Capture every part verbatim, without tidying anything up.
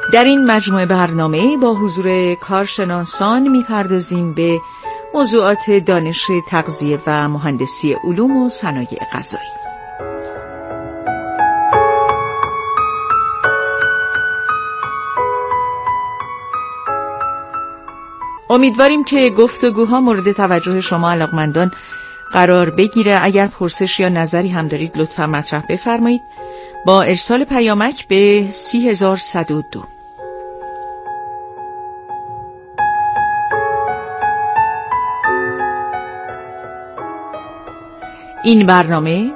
در این مجموعه برنامه با حضور کارشناسان می‌پردازیم به موضوعات دانش تغذیه و مهندسی علوم و صنایع غذایی. امیدواریم که گفتگوها مورد توجه شما علاقمندان قرار بگیره. اگر پرسش یا نظری هم دارید لطفاً مطرح بفرمایید با ارسال پیامک به سی هزار صد و دو. این برنامه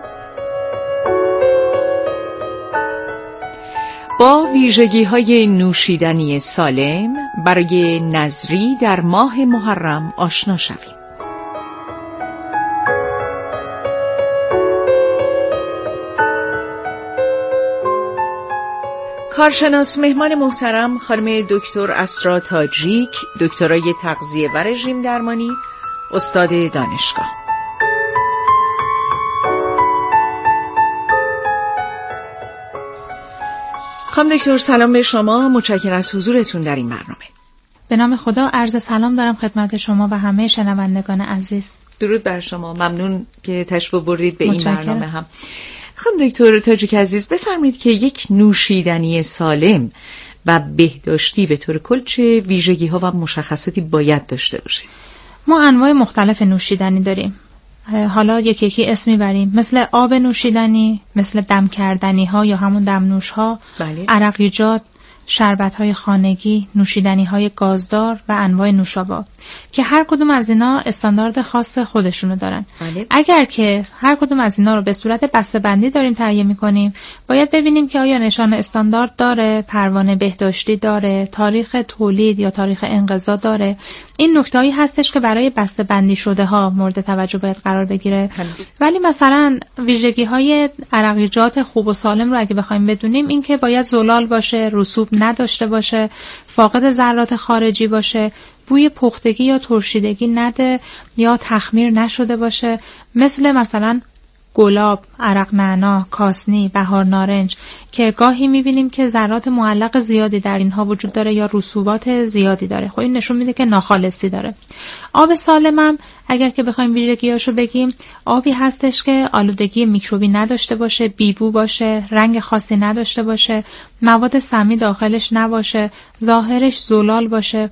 با ویژگی‌های نوشیدنی سالم برای نذری در ماه محرم آشنا شویم. کارشناس مهمان محترم خانم دکتر اسرا تاجیک، دکترای تغذیه و رژیم درمانی، استاد دانشگاه. خانم دکتر سلام به شما، متشکرم از حضورتون در این برنامه. به نام خدا عرض سلام دارم خدمت شما و همه شنوندگان عزیز. درود بر شما، ممنون که تشریف بردید به این برنامه هم. خانم دکتر تاجیک عزیز بفرمایید که یک نوشیدنی سالم و بهداشتی به طور کل چه ویژگی‌ها و مشخصاتی باید داشته باشه؟ ما انواع مختلف نوشیدنی داریم. حالا یکی یکی اسم میبریم، مثل آب نوشیدنی، مثل دم کردنی ها یا همون دمنوش ها، بله. عرقیجات، شربت های خانگی، نوشیدنی های گازدار و انواع نوشابه که هر کدوم از اینا استاندارد خاص خودشونو دارن. بله. اگر که هر کدوم از اینا رو به صورت بسته‌بندی داریم تهیه میکنیم، باید ببینیم که آیا نشان استاندارد داره، پروانه بهداشتی داره، تاریخ تولید یا تاریخ انقضا داره. این نکته‌ای هستش که برای بسته‌بندی شده ها مورد توجه باید قرار بگیره. بله. ولی مثلا ویژگی‌های عرقیجات خوب و سالم رو اگه بخوایم بدونیم، این که باید زلال باشه، رسوب نداشته باشه، فاقد ذرات خارجی باشه، بوی پختگی یا ترشیدگی نده یا تخمیر نشده باشه، مثل مثلا گلاب، عرق نعنا، کاسنی، بهار نارنج که گاهی میبینیم که ذرات معلق زیادی در اینها وجود داره یا رسوبات زیادی داره. خب این نشون میده که ناخالصی داره. آب سالم هم اگر که بخوایم ویژگیاشو بگیم، آبی هستش که آلودگی میکروبی نداشته باشه، بیبو باشه، رنگ خاصی نداشته باشه، مواد سمی داخلش نباشه، ظاهرش زلال باشه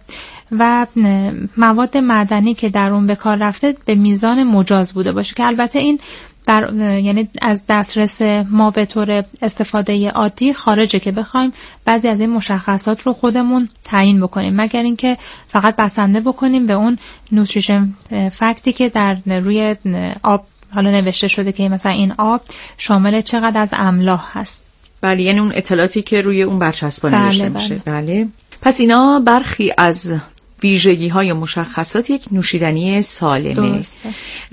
و مواد معدنی که در اون به کار رفته به میزان مجاز بوده باشه که البته این در یعنی از دسترس ما به طور استفاده عادی خارجه که بخوایم بعضی از این مشخصات رو خودمون تعیین بکنیم، مگر اینکه فقط بسنده بکنیم به اون نوتریشن فکتی که در روی آب حالا نوشته شده که مثلا این آب شامل چقدر از املاح هست. بله، یعنی اون اطلاعاتی که روی اون برچسب نوشته بله میشه. بله. بله. پس اینا برخی از ویژگی های مشخصات یک نوشیدنی سالمه. درسته.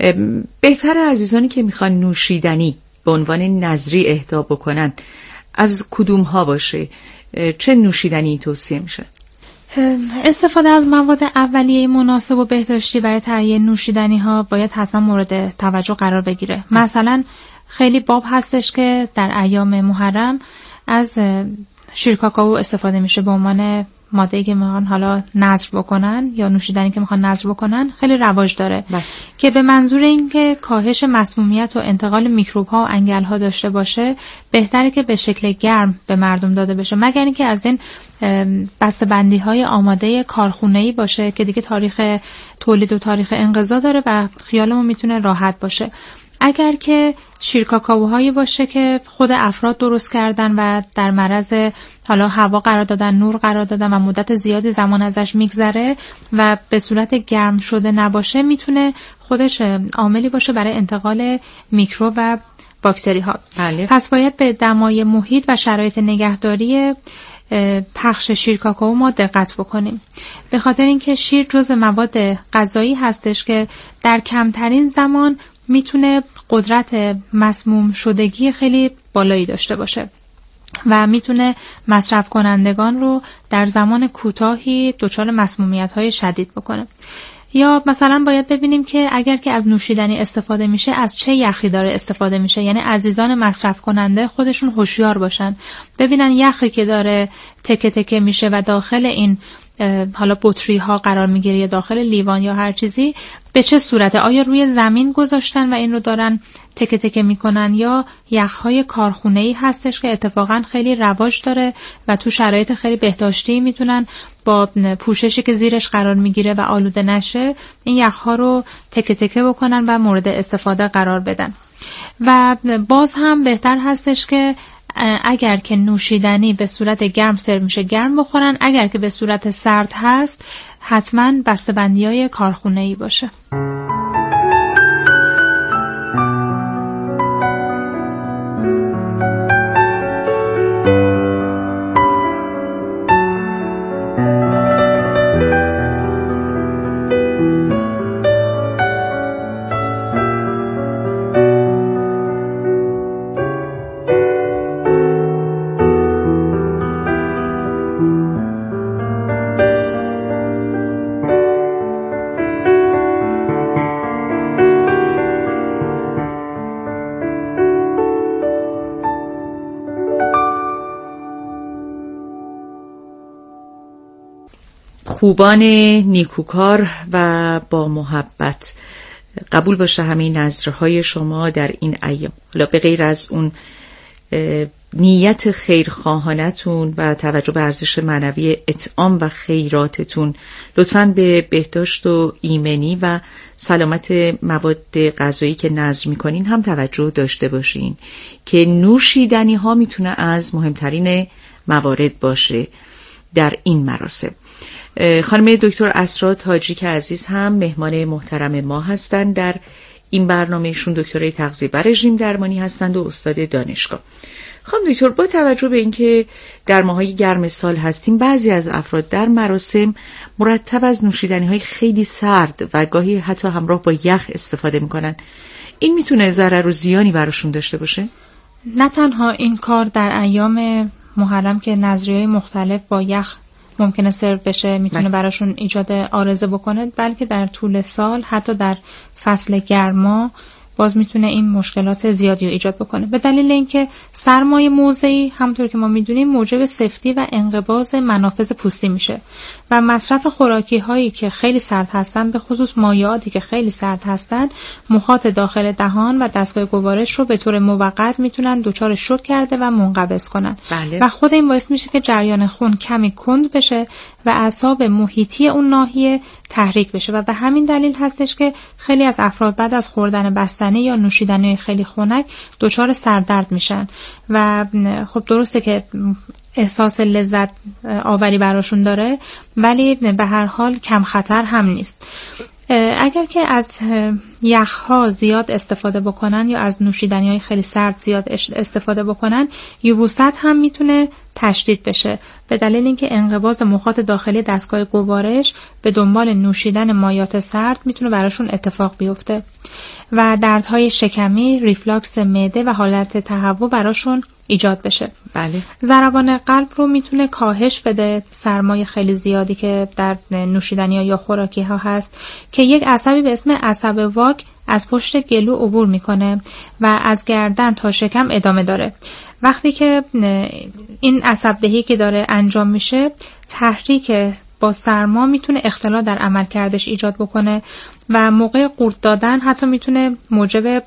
بهتره عزیزانی که میخوان نوشیدنی به عنوان نذری اهدا بکنن از کدوم ها باشه؟ چه نوشیدنی توصیه میشه؟ استفاده از مواد اولیه مناسب و بهداشتی برای تهیه نوشیدنی ها باید حتما مورد توجه قرار بگیره. مثلا خیلی باب هستش که در ایام محرم از شیر کاکائو استفاده میشه به عنوان ماده‌ای که میخوان حالا نذر بکنن یا نوشیدنی که میخوان نذر بکنن، خیلی رواج داره بله. که به منظور اینکه کاهش مسمومیت و انتقال میکروب ها و انگل ها داشته باشه، بهتره که به شکل گرم به مردم داده بشه، مگر اینکه از این بسته‌بندی های آماده کارخونه‌ای باشه که دیگه تاریخ تولید و تاریخ انقضا داره و خیالمون میتونه راحت باشه. اگر که شیر کاکائوهایی باشه که خود افراد درست کردن و در معرض حالا هوا قرار دادن، نور قرار دادن و مدت زیادی زمان ازش میگذره و به صورت گرم شده نباشه، میتونه خودش عاملی باشه برای انتقال میکروب و باکتری ها. بله. پس باید به دمای محیط و شرایط نگهداری پخش شیر کاکائو ما دقت بکنیم، به خاطر اینکه شیر جزء مواد غذایی هستش که در کمترین زمان میتونه قدرت مسموم شدگی خیلی بالایی داشته باشه و میتونه مصرف کنندگان رو در زمان کوتاهی دچار مسمومیت‌های شدید بکنه. یا مثلا باید ببینیم که اگر که از نوشیدنی استفاده میشه از چه یخی داره استفاده میشه. یعنی عزیزان مصرف کننده خودشون هوشیار باشن، ببینن یخی که داره تکه تکه میشه و داخل این حالا بطری ها قرار میگیره یا داخل لیوان یا هر چیزی به چه صورته. آیا روی زمین گذاشتن و این رو دارن تکه تکه میکنن یا یخهای کارخونه‌ای هستش که اتفاقا خیلی رواج داره و تو شرایط خیلی بهداشتی میتونن با پوششی که زیرش قرار میگیره و آلوده نشه این یخها رو تکه تکه بکنن و مورد استفاده قرار بدن. و باز هم بهتر هستش که اگر که نوشیدنی به صورت گرم سرو میشه گرم بخورن، اگر که به صورت سرد هست حتما بسته‌بندی‌های کارخونه‌ای باشه. خوبان نیکوکار و با محبت قبول باشه همه نظرهای شما در این ایام. حالا به غیر از اون نیت خیرخواهانتون و توجه به ارزش معنوی اطعام و خیراتتون، لطفاً به بهداشت و ایمنی و سلامت مواد غذایی که نظر میکنین هم توجه داشته باشین که نوشیدنی ها میتونه از مهمترین موارد باشه در این مراسم. خانم دکتر اسرا تاجی که عزیز هم مهمان محترم ما هستند در این برنامه. ایشون دکترای تغذیه و رژیم درمانی هستند و استاد دانشگاه. خانم دکتر، با توجه به اینکه در ماهای گرم سال هستیم، بعضی از افراد در مراسم مرتب از نوشیدنی‌های خیلی سرد و گاهی حتی همراه با یخ استفاده می‌کنن. این میتونه ضرر و زیانی براشون داشته باشه؟ نه تنها این کار در ایام محرم که نظریه‌های مختلف با یخ ممکنه سرو بشه میتونه براشون ایجاد عارضه بکنه، بلکه در طول سال حتی در فصل گرما باز میتونه این مشکلات زیادی رو ایجاد بکنه، به دلیل اینکه سرمای موضعی همونطور که ما میدونیم موجب سفتی و انقباض منافذ پوستی میشه و مصرف خوراکی هایی که خیلی سرد هستن، به خصوص مایعاتی که خیلی سرد هستن، مخاط داخل دهان و دستگاه گوارش رو به طور موقت میتونن دچار شوک کرده و منقبض کنن. بله. و خود این باعث میشه که جریان خون کمی کند بشه و اعصاب محیطی اون ناحیه تحریک بشه و به همین دلیل هستش که خیلی از افراد بعد از خوردن بستنی یا نوشیدنی خیلی خنک دچار سردرد میشن و خب درسته که احساس لذت آوری براشون داره، ولی به هر حال کم خطر هم نیست. اگر که از یخها زیاد استفاده بکنن یا از نوشیدنی‌های خیلی سرد زیاد استفاده بکنن، یبوست هم میتونه تشدید بشه به دلیل اینکه انقباض مخاط داخلی دستگاه گوارش به دنبال نوشیدن مایعات سرد میتونه براشون اتفاق بیفته و دردهای شکمی، ریفلاکس معده و حالت تهوع براشون ایجاد بشه. بله. ضربان قلب رو میتونه کاهش بده، سرمای خیلی زیادی که در نوشیدنی‌ها یا خوراکی‌ها هست که یک عصبی به اسم عصب واگ از پشت گلو عبور میکنه و از گردن تا شکم ادامه داره. وقتی که این عصب دهی که داره انجام میشه، تحریک با سرما میتونه اختلال در عملکردش ایجاد بکنه و موقع قورت دادن حتی میتونه موجب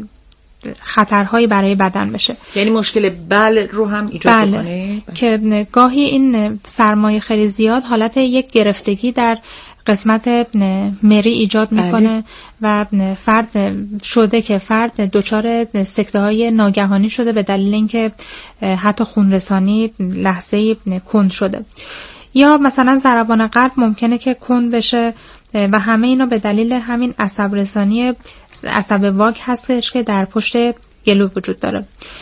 خطرهایی برای بدن بشه. یعنی مشکل بل رو هم ایجاد بله. بکنه؟ که گاهی این سرمایه خیلی زیاد حالت یک گرفتگی در قسمت مری ایجاد میکنه و فرد شده که فرد دچار سکته های ناگهانی شده به دلیل اینکه حتی خونرسانی لحظه‌ای کند شده، یا مثلا ضربان قلب ممکنه که کند بشه و همه اینا به دلیل همین عصب رسانی عصب واگ هستش که در پشت گلو وجود داره.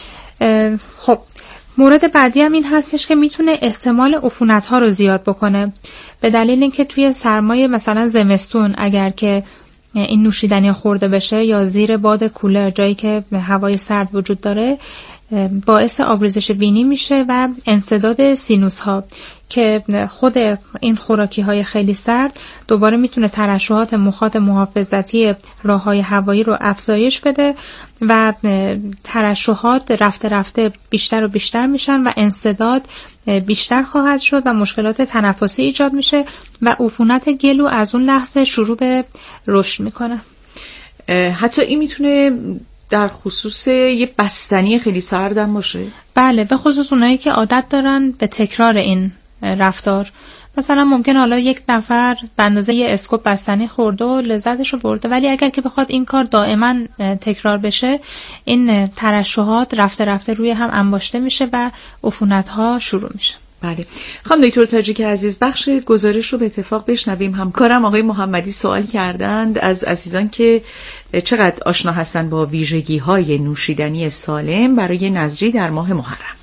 خب مورد بعدی هم این هستش که میتونه احتمال عفونت ها رو زیاد بکنه به دلیل اینکه توی سرمای مثلا زمستون اگر که این نوشیدنی خورده بشه یا زیر باد کولر جایی که هوای سرد وجود داره، باعث آبریزش بینی میشه و انسداد سینوس ها که خود این خوراکی های خیلی سرد دوباره میتونه ترشحات مخاط محافظتی راههای هوایی رو افزایش بده و ترشحات رفته رفته بیشتر و بیشتر میشن و انسداد بیشتر خواهد شد و مشکلات تنفسی ایجاد میشه و عفونت گلو از اون لحظه شروع به رشد میکنه. حتی این میتونه در خصوص یه بستنی خیلی سرد هم باشه؟ بله، به خصوص اونایی که عادت دارن به تکرار این رفتار. مثلا ممکن حالا یک نفر به اندازه یه اسکوپ بستنی خورده و لذتشو برده، ولی اگر که بخواد این کار دائما تکرار بشه، این ترشحات رفته رفته روی هم انباشته میشه و عفونت‌ها شروع میشه. بله. خانم دکتر تاجیک عزیز، بخش گزارش رو به اتفاق بشنویم. همکارم آقای محمدی سوال کردند از عزیزان که چقدر آشنا هستن با ویژگی‌های نوشیدنی سالم برای نذری در ماه محرم.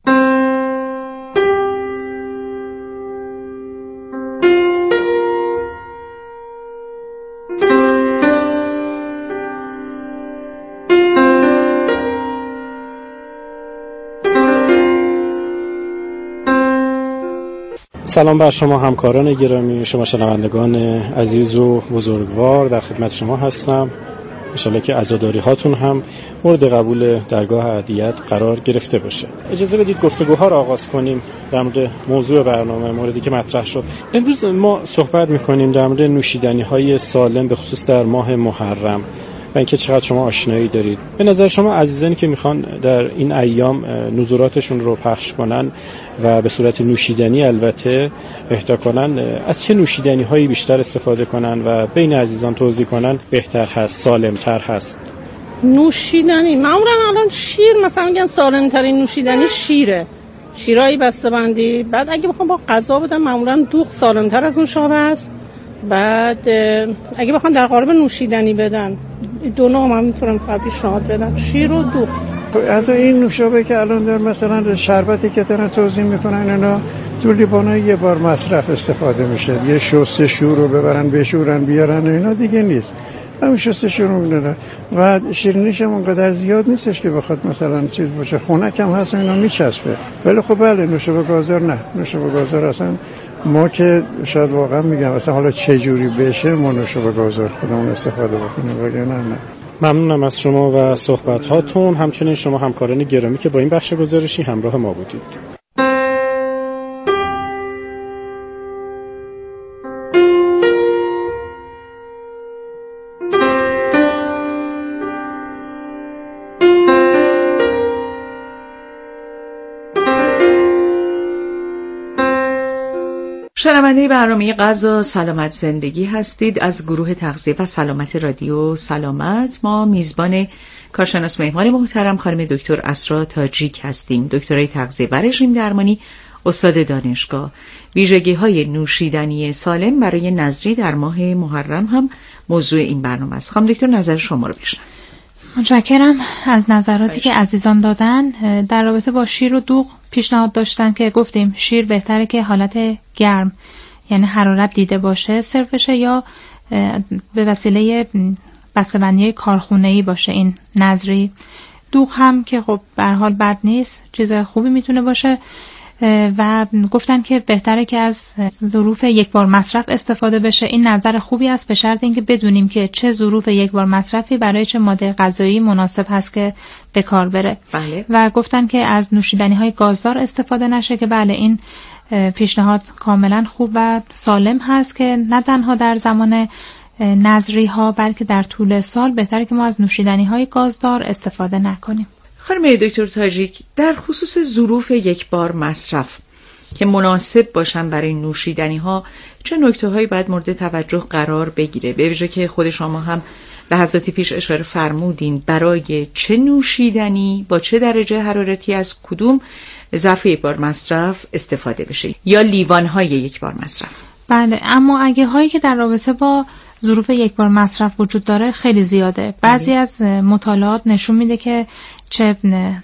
سلام بر شما همکاران گرامی، شما شنوندگان عزیز و بزرگوار، در خدمت شما هستم. انشالله که عزاداری هاتون هم مورد قبول درگاه عدیت قرار گرفته باشه. اجازه بدید گفتگوها را آغاز کنیم در مورد موضوع برنامه، موردی که مطرح شد. امروز ما صحبت میکنیم در مورد نوشیدنی های سالم به خصوص در ماه محرم و اینکه چقدر شما آشنایی دارید. به نظر شما عزیزانی که میخوان در این ایام نظراتشون رو پخش کنن و به صورت نوشیدنی البته اهدا کنن، از چه نوشیدنی هایی بیشتر استفاده کنن و بین عزیزان توضیح کنن بهتر هست، سالمتر هست؟ نوشیدنی معمولا الان شیر مثلا میگن سالم ترین نوشیدنی شیره، شیرایی بسته‌بندی. بعد اگه بخوام با غذا بدم معمولا دوغ سالم تر از نوشابه است. بعد اگه بخوام در قالب نوشیدنی بدن، دو نوع هم میتونم پیشنهاد بدم، شیر و دوغ. حتی این نوشابه که الان در مثلا شربتی که دارن توزیع میکنن اینا تو لیوان یه بار مصرف استفاده میشه، یه شستشو رو ببرن بشورن بیارن اینا دیگه نیست، همین شستشو رو میدن و شیرینیش هم اونقدر زیاد نیستش که بخواد مثلا چیز باشه. خنک هم هست اینا میچسبه، ولی خب بله نوشابه گازدار نه، نوشابه گازدار اصلا ما که شاید واقعا میگم اصلا حالا چه جوری بشه ما نوشابه گازدار خودمون استفاده بکنیم ولی نه نه. ممنونم از شما و صحبت هاتون، همچنین شما همکاران گرامی که با این بخش گزارشی همراه ما بودید. شنونده برنامه غذا سلامت زندگی هستید از گروه تغذیه و سلامت رادیو سلامت. ما میزبان کارشناس مهمان محترم خانم دکتر اسرا تاجیک هستیم، دکترای تغذیه و رژیم درمانی، استاد دانشگاه. ویژگی‌های نوشیدنی سالم برای نذری در ماه محرم هم موضوع این برنامه است. خانم دکتر نظر شما رو بشنویم. متشکرم از نظراتی که عزیزان دادن. در رابطه با شیر و دوغ پیشنهاد داشتن که گفتیم شیر بهتره که حالت گرم یعنی حرارت دیده باشه سرو بشه یا به وسیله بسته‌بندی کارخونه‌ای باشه این نذری. دوغ هم که خب به هر حال بد نیست، چیز خوبی میتونه باشه و گفتن که بهتره که از ظروف یک بار مصرف استفاده بشه. این نظر خوبی است به شرط اینکه بدونیم که چه ظروف یک بار مصرفی برای چه ماده غذایی مناسب هست که به کار بره. بله. و گفتن که از نوشیدنی های گازدار استفاده نشه که بله این پیشنهاد کاملا خوب و سالم هست که نه تنها در زمان نذری ها بلکه در طول سال بهتره که ما از نوشیدنی های گازدار استفاده نکنیم. خانم دکتر تاجیک، در خصوص ظروف یک بار مصرف که مناسب باشن برای نوشیدنی ها چه نکته هایی باید مورد توجه قرار بگیره؟ به ویژه که خود شما هم لحظاتی پیش اشاره فرمودین برای چه نوشیدنی با چه درجه حرارتی از کدوم ظرف یک بار مصرف استفاده بشه یا لیوان های یک بار مصرف. بله، اما اگه هایی که در رابطه با ظروف یک بار مصرف وجود داره خیلی زیاده. بعضی از مطالعات نشون میده که چه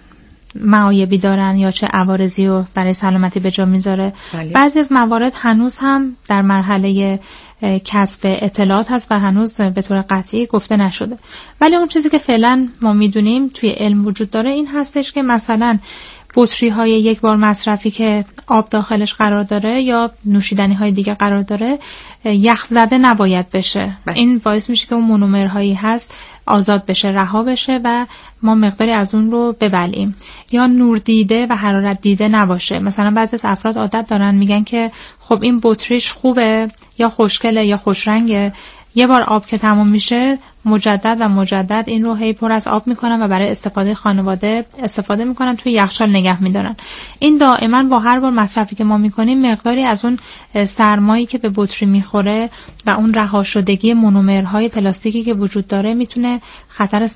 معایبی دارن یا چه عوارضی رو برای سلامتی به جا میذاره. بله. بعضی از موارد هنوز هم در مرحله کسب اطلاعات هست و هنوز به طور قطعی گفته نشده. ولی اون چیزی که فعلا ما میدونیم توی علم وجود داره این هستش که مثلا بطری های یک بار مصرفی که آب داخلش قرار داره یا نوشیدنی های دیگه قرار داره یخ زده نباید بشه. بله. این باعث میشه که اون مونومرهایی هست آزاد بشه، رها بشه و ما مقداری از اون رو ببلیم. یا نور دیده و حرارت دیده نباشه. مثلا بعضی از افراد عادت دارن میگن که خب این بطریش خوبه یا خوشگله یا خوش رنگه، یه بار آب که تموم میشه مجدد و مجدد این رو هی پر از آب میکنن و برای استفاده خانواده استفاده میکنن، توی یخچال نگه میدارن. این دائما با هر بار مصرفی که ما میکنیم مقداری از اون سرمایی که به بطری میخوره و اون رها شدگی مونومرهای پلاستیکی که وجود داره میتونه خطر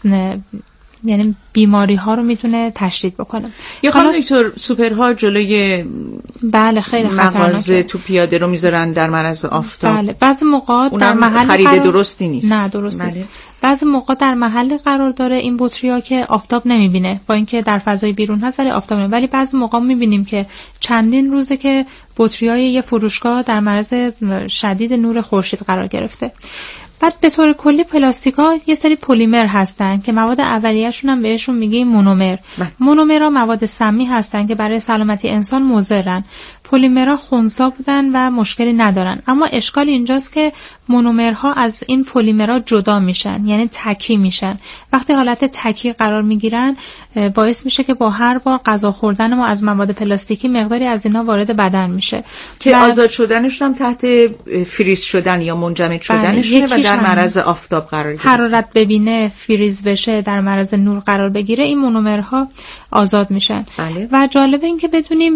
یعنی بیماری ها رو میتونه تشدید بکنه. یا خانم دکتر سوپرها جلوی بله خیلی خطرناکه. مغازه تو پیاده رو میذارن در معرض آفتاب. بله بعضی موقع در محل خرید قرار... درستی نیست. نه درست بله. نیست. بعضی موقع در محل قرار داره این بطری‌ها که آفتاب نمیبینه، با اینکه در فضای بیرون هست ولی آفتاب نمیبینه. ولی بعضی موقع میبینیم که چندین روزه که بطری‌های یه فروشگاه در معرض شدید نور خورشید قرار گرفته. بعد به طور کلی پلاستیک‌ها یه سری پلیمر هستن که مواد اولیه‌شون هم بهشون میگیم مونومر. مونومرها مواد سمی هستن که برای سلامتی انسان مضرن. پلیمرها خنثی بودن و مشکلی ندارن، اما اشکال اینجاست که مونومرها از این پلیمرها جدا میشن، یعنی تکی میشن. وقتی حالت تکی قرار میگیرن باعث میشه که با هر بار غذا خوردن ما از مواد پلاستیکی مقداری از اینا وارد بدن میشه که آزاد شدنشون هم تحت فریز شدن یا منجمد شدنشونه و در معرض آفتاب قرار گیره. حرارت ببینه، فریز بشه، در معرض نور قرار بگیره، این مونومرها آزاد میشن. بله. و جالبه این که بدونیم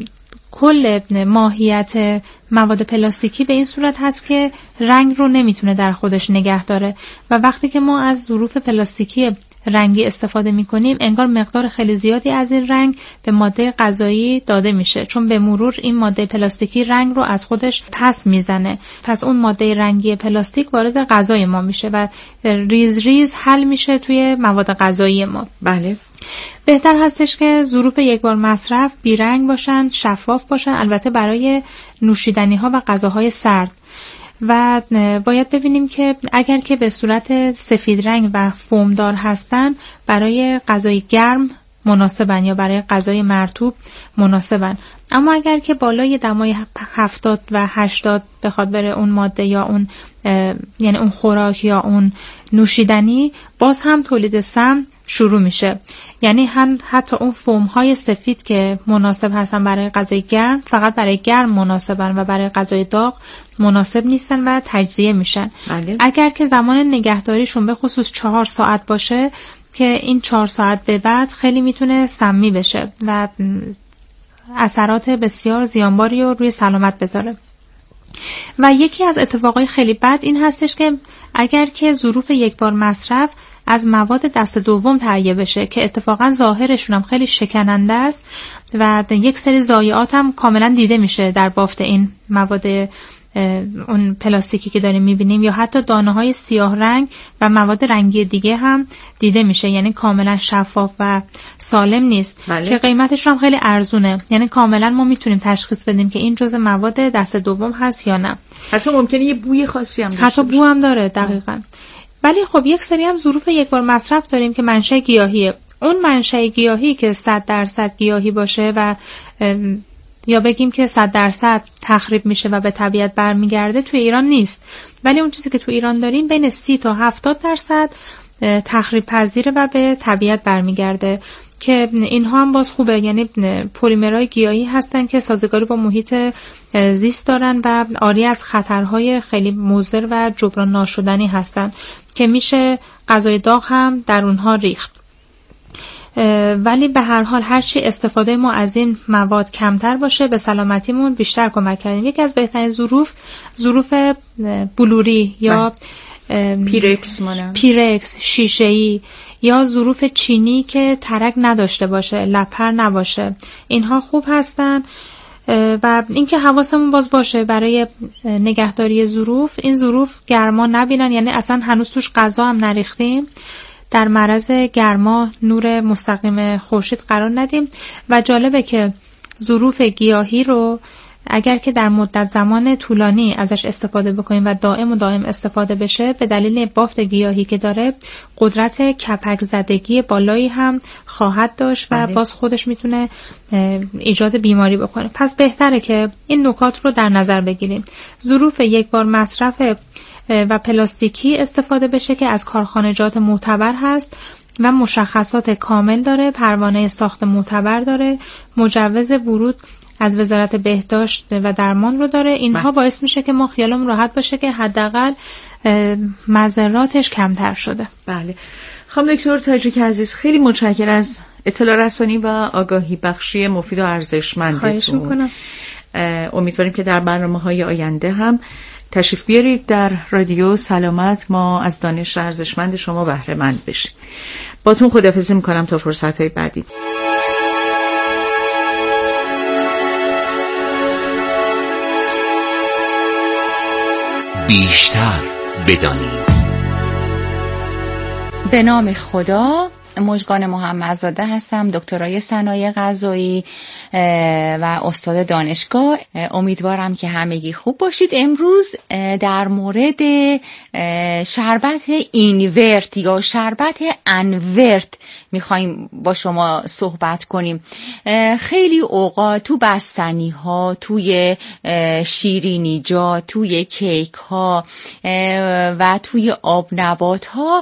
کل ماهیت مواد پلاستیکی به این صورت هست که رنگ رو نمیتونه در خودش نگه داره و وقتی که ما از ظروف پلاستیکی رنگی استفاده میکنیم انگار مقدار خیلی زیادی از این رنگ به ماده غذایی داده میشه، چون به مرور این ماده پلاستیکی رنگ رو از خودش پس میزنه. پس اون ماده رنگی پلاستیک وارد غذای ما میشه و ریز ریز حل میشه توی مواد غذایی ما. بله. بهتر هستش که ظروف یک بار مصرف بیرنگ باشن، شفاف باشن، البته برای نوشیدنی ها و غذاهای سرد. و باید ببینیم که اگر که به صورت سفید رنگ و فومدار هستن برای غذای گرم مناسبن یا برای غذای مرطوب مناسبن، اما اگر که بالای دمای هفتاد و هشتاد بخواد بره اون ماده یا اون یعنی اون خوراک یا اون نوشیدنی، باز هم تولید سم شروع میشه. یعنی هم حتی اون فوم های سفید که مناسب هستن برای غذای گرم فقط برای گرم مناسبن و برای غذای داغ مناسب نیستن و تجزیه میشن. بله. اگر که زمان نگهداریشون به خصوص چهار ساعت باشه که این چهار ساعت به بعد خیلی میتونه سمی بشه و اثرات بسیار زیانباری رو روی سلامت بذاره. و یکی از اتفاقای خیلی بد این هستش که اگر که ظروف یک بار مصرف از مواد دست دوم تهیه بشه که اتفاقا ظاهرشون هم خیلی شکننده است و یک سری ضایعات هم کاملا دیده میشه در بافت این مواد اون پلاستیکی که داریم میبینیم، یا حتی دانه های سیاه رنگ و مواد رنگی دیگه هم دیده میشه، یعنی کاملا شفاف و سالم نیست. بله. که قیمتش هم خیلی ارزونه، یعنی کاملا ما میتونیم تشخیص بدیم که این جزء مواد دست دوم هست یا نه. حتی ممکنه یه بوی خاصی هم داشته حتی بو هم داره. دقیقاً. ولی خب یک سری هم ظروف یک بار مصرف داریم که منشأ گیاهیه. اون منشأ گیاهی که صد درصد گیاهی باشه و یا بگیم که صد درصد تخریب میشه و به طبیعت برمیگرده توی ایران نیست، ولی اون چیزی که توی ایران داریم بین سی تا هفتاد درصد تخریب پذیره و به طبیعت برمیگرده که اینها هم باز خوبه، یعنی پلیمرهای گیاهی هستن که سازگاری با محیط زیست دارن و عاری از خطرهای خیلی مضر و جبران ناشدنی هستن که میشه غذای داغ هم در اونها ریخت. ولی به هر حال هرچی استفاده ما از این مواد کمتر باشه به سلامتیمون بیشتر کمک کردیم. یکی از بهترین ظروف ظروف بلوری یا پیرکس مانند پیرکس شیشه‌ای یا ظروف چینی که ترک نداشته باشه، لپر نباشه، اینها خوب هستن. و اینکه حواسمون باز باشه برای نگهداری ظروف، این ظروف گرما نبینن، یعنی اصلا هنوز توش غذا هم نریختیم، در معرض گرما نور مستقیم خورشید قرار ندیم. و جالبه که ظروف گیاهی رو اگر که در مدت زمان طولانی ازش استفاده بکنیم و دائم و دائم استفاده بشه، به دلیل بافت گیاهی که داره قدرت کپک زدگی بالایی هم خواهد داشت و باز خودش میتونه ایجاد بیماری بکنه. پس بهتره که این نکات رو در نظر بگیریم. ظروف یک بار مصرف و پلاستیکی استفاده بشه که از کارخانجات معتبر هست و مشخصات کامل داره، پروانه ساخت معتبر داره، مجوز ورود از وزارت بهداشت و درمان رو داره. اینها باعث میشه که ما خیالمون راحت باشه که حداقل مضراتش کمتر شده. بله. خانم دکتر تاجیک عزیز، خیلی متشکرم از اطلاع رسانی و آگاهی بخشی مفید و ارزشمندتون. خواهش میکنم. امیدواریم که در برنامه‌های آینده هم تشریف بیارید در رادیو سلامت، ما از دانش ارزشمند شما بهره مند بشیم. باتون خداحافظی میکنم تا فرصت‌های بعدی. بیشتر بدانید. به نام خدا، مژگان محمدزاده هستم، دکترای صنایع غذایی و استاد دانشگاه. امیدوارم که همگی خوب باشید. امروز در مورد شربت اینورت یا شربت انورت میخوایم با شما صحبت کنیم. خیلی اوقات تو بستنی ها، توی شیرینیجات، توی کیک ها و توی آب نبات ها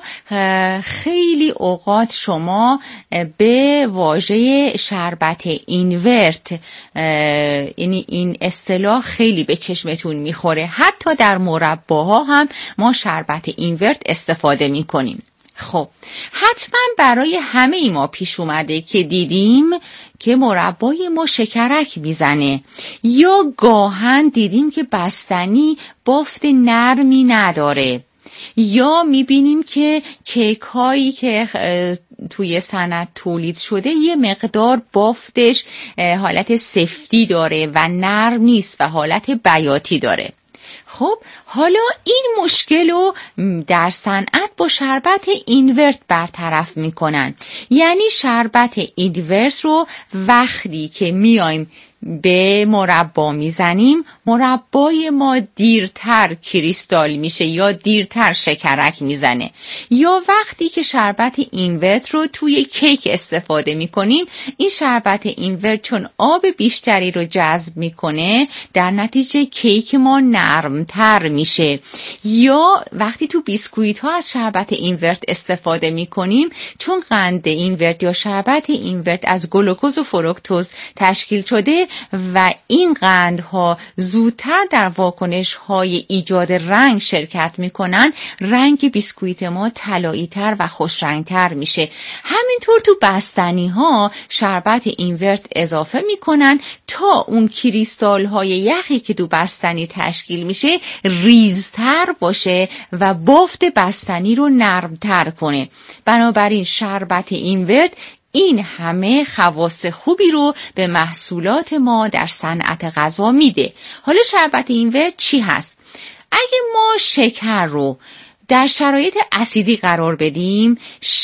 خیلی اوقات شما به واژه شربت اینورت، یعنی این اصطلاح خیلی به چشمتون میخوره. حتی در مرباها هم ما شربت اینورت استفاده میکنیم. خب حتما برای همه ای ما پیش اومده که دیدیم که مربای ما شکرک میزنه، یا گاهن دیدیم که بستنی بافت نرمی نداره، یا میبینیم که کیک هایی که توی صنعت تولید شده یه مقدار بافتش حالت سفتی داره و نرم نیست و حالت بیاتی داره. خب حالا این مشکل رو در صنعت با شربت اینورت برطرف میکنن. یعنی شربت اینورت رو وقتی که میایم به مربا میزنیم، مربای ما دیرتر کریستال میشه یا دیرتر شکرک میزنه. یا وقتی که شربت اینورت رو توی کیک استفاده میکنیم، این شربت اینورت چون آب بیشتری رو جذب میکنه، در نتیجه کیک ما نرمتر میشه. یا وقتی تو بیسکویت ها از شربت اینورت استفاده میکنیم، چون قند اینورت یا شربت اینورت از گلوکوز و فروکتوز تشکیل شده و این قندها زودتر در واکنش های ایجاد رنگ شرکت میکنن، رنگ بیسکویت ما طلایی تر و خوش رنگ تر میشه. همینطور تو بستنی ها شربت اینورت اضافه میکنن تا اون کریستال های یخی که تو بستنی تشکیل میشه ریزتر باشه و بافت بستنی رو نرمتر کنه. بنابراین شربت اینورت این همه خواص خوبی رو به محصولات ما در صنعت غذا میده. حالا شربت اینورت چی هست؟ اگه ما شکر رو در شرایط اسیدی قرار بدیم،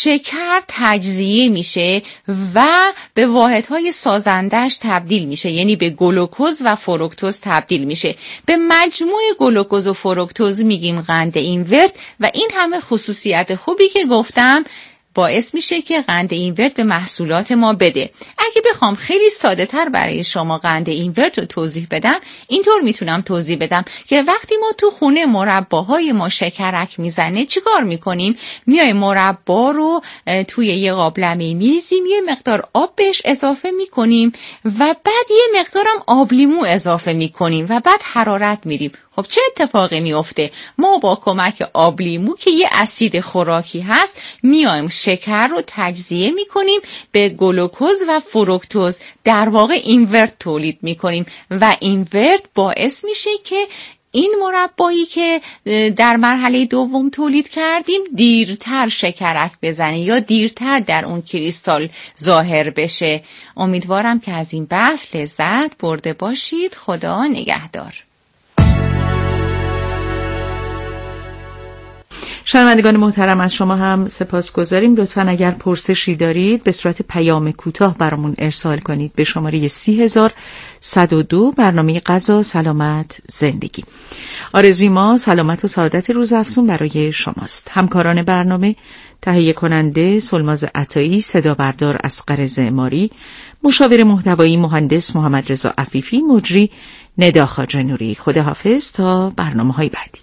شکر تجزیه میشه و به واحدهای سازندش تبدیل میشه، یعنی به گلوکوز و فروکتوز تبدیل میشه. به مجموع گلوکوز و فروکتوز میگیم قند اینورت و این همه خصوصیت خوبی که گفتم باعث میشه که قند اینورت به محصولات ما بده. اگه بخوام خیلی ساده تر برای شما قند اینورت رو توضیح بدم، اینطور میتونم توضیح بدم که وقتی ما تو خونه مرباهای ما شکرک میزنه چیکار میکنیم؟ میایم مربا رو توی یه قابلمه میریزیم، یه مقدار آب بهش اضافه میکنیم و بعد یه مقدارم آب لیمو اضافه میکنیم و بعد حرارت میدیم. خب چه اتفاقی میفته؟ ما با کمک آب لیمو که یه اسید خوراکی هست میایم شکر رو تجزیه میکنیم، به گلوکوز و فروکتوز در واقع اینورت تولید میکنیم و اینورت باعث میشه که این مربایی که در مرحله دوم تولید کردیم دیرتر شکرک بزنه یا دیرتر در اون کریستال ظاهر بشه. امیدوارم که از این بحث لذت برده باشید. خدا نگهدار. شنوندگان محترم، از شما هم سپاسگزاریم. لطفاً اگر پرسشی دارید به صورت پیام کوتاه برامون ارسال کنید به شماره سی هزار صد و دو، برنامه غذا سلامت زندگی. آرزوی ما سلامت و سعادت روزافزون برای شماست. همکاران برنامه: تهیه کننده سلماز عطایی، صدا بردار اصغر زعماری، مشاور محتوایی مهندس محمد رضا عفیفی، مجری ندا خواجه نوری. خداحافظ تا برنامه‌های بعدی.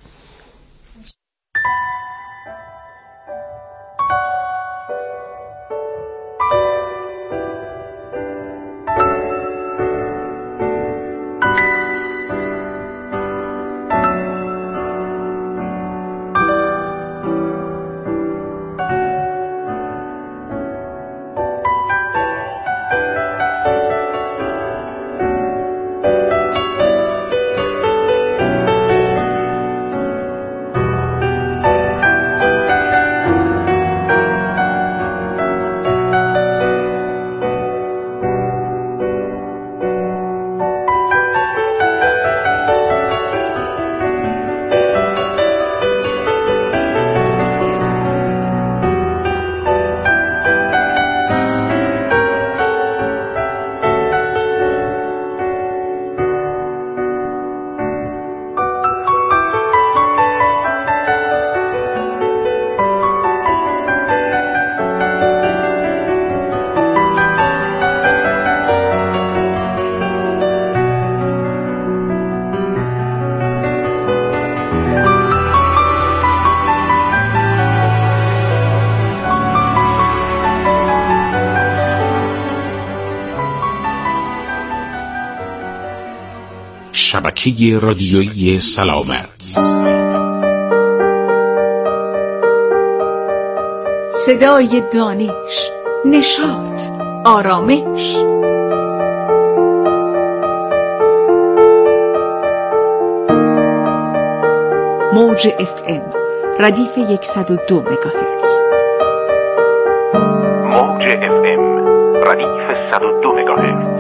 شبکه رادیویی سلامت، صدای دانش، نشاط، آرامش. موج اف ام ردیف صد و دو مگاهرتز. موج اف ام ردیف صد و دو مگاهرتز.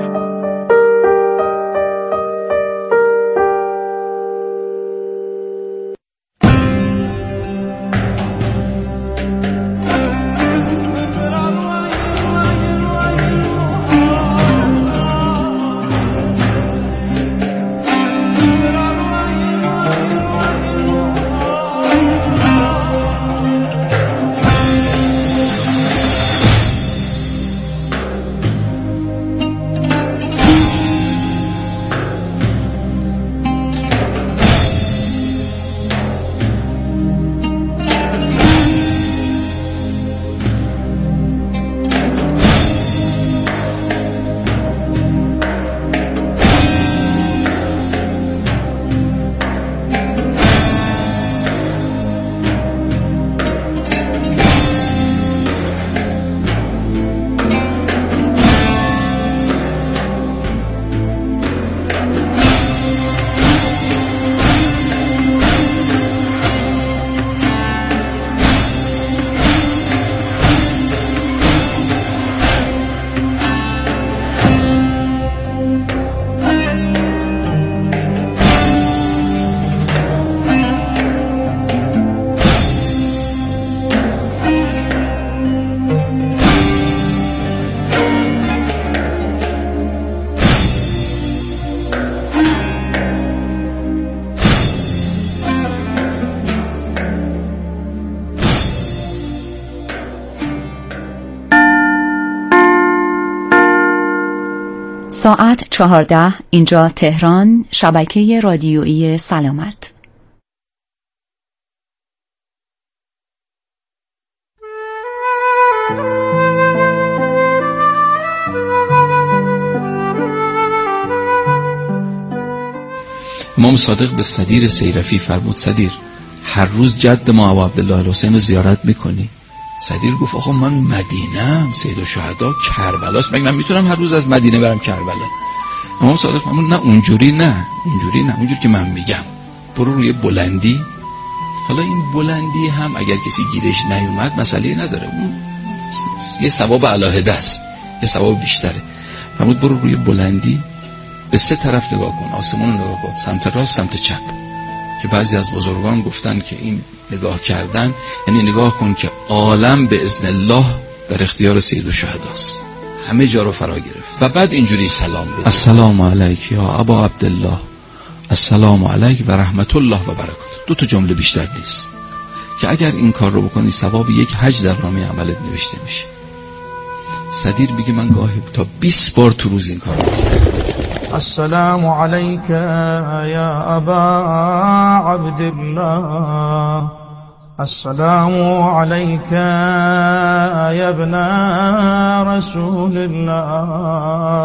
ساعت چهارده، اینجا تهران، شبکه رادیویی سلامت. امام صادق به صدیر سیرفی فرمود صدیر، هر روز جد ما ابو عبدالله الحسین رو زیارت میکنی؟ صدیر گفت آقا من مدینه‌ام، سید الشهدا کربلاست، مگه من میتونم هر روز از مدینه برم کربلا؟ امام صادق فرمود نه اونجوری نه اونجوری نه اونجوری که من میگم، برو روی بلندی. حالا این بلندی هم اگر کسی گیرش نیومد مسئله نداره، اون یه ثواب علاهده است، یه ثواب بیشتره. فرمود برو روی بلندی، به سه طرف نگاه کن، آسمون رو نگاه کن، سمت راست سمت چپ، که که بعضی از بزرگان گفتن که این نگاه کردن یعنی نگاه کن که عالم به اذن الله در اختیار سید الشهداست، همه جا رو فرا گرفت. و بعد اینجوری سلام بده: السلام علیک یا ابا عبدالله، السلام علیک و رحمت الله و برکاته. دو تا جمله بیشتر نیست که اگر این کار رو بکنی ثواب یک حج در نامه عملت نوشته میشه. صدیر میگه من گاهی تا بیست بار تو روز این کار رو میکنم. السلام علیک یا ابا عبدالله، السلام علیک یا ابن رسول الله.